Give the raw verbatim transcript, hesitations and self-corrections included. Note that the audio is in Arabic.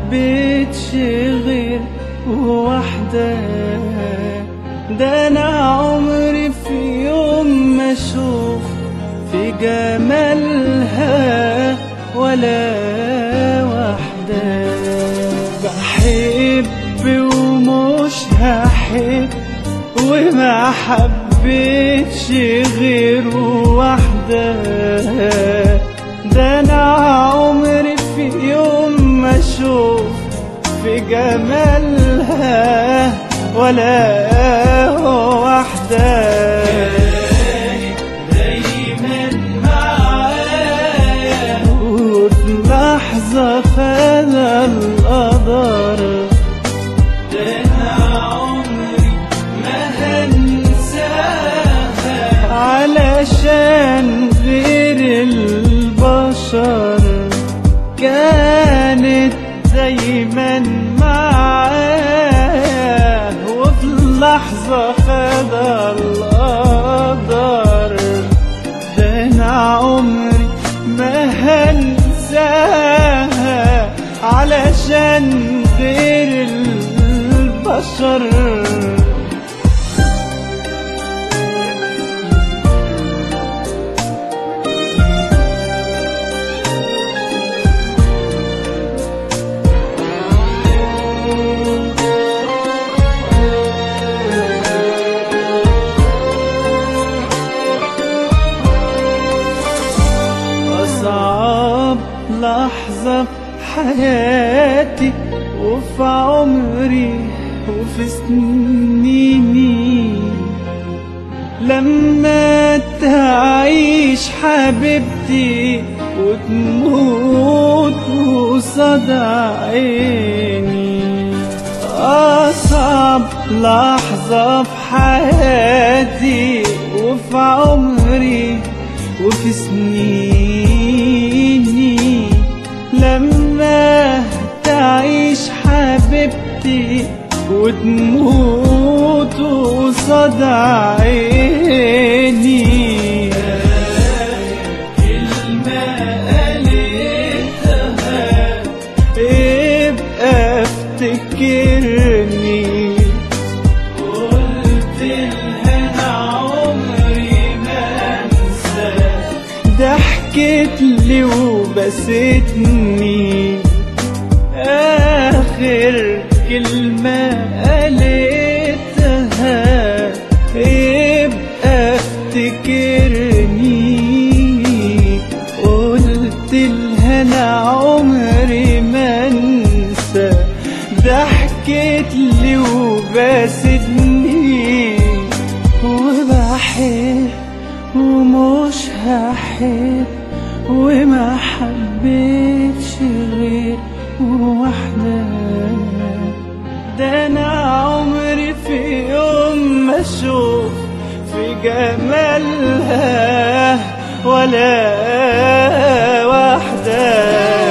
حبيتش غير واحدة. ده أنا عمري في يوم ما أشوف في جمالها ولا واحدة. بحب ومش هحب وما حبيتش غير واحدة. ده أنا عمري في يوم ما أشوف في جمالها ولا واحدة. دايما معايا وفي لحظة فانا القدر. ده أنا عمري ما هنساها علشان غير البشر كانت دايما معايا وفي لحظة خدها القدر. ده أنا عمري ما هنساها علشان غير البشر. أصعب لحظة في حياتي وفي عمري وفي سنيني لما تعيش حبيبتي وتموت قصاد عيني. أصعب لحظة في حياتي وفي عمري وفي سنيني لما تعيش حبيبتي وتموت قصاد عيني. كلمة قالتها ابقى افتكرني. قلت لها أنا عمري ما أنسى. ضحكت لي وبستني. آخر كلمة قالتها ابقى افتكرني. قلت لها أنا عمري ما أنسى. ضحكت لي وبستني. وبحب ومش هحب وما حبيتش غير واحدة. ده أنا عمري في يوم ما أشوف في جمالها ولا واحدة.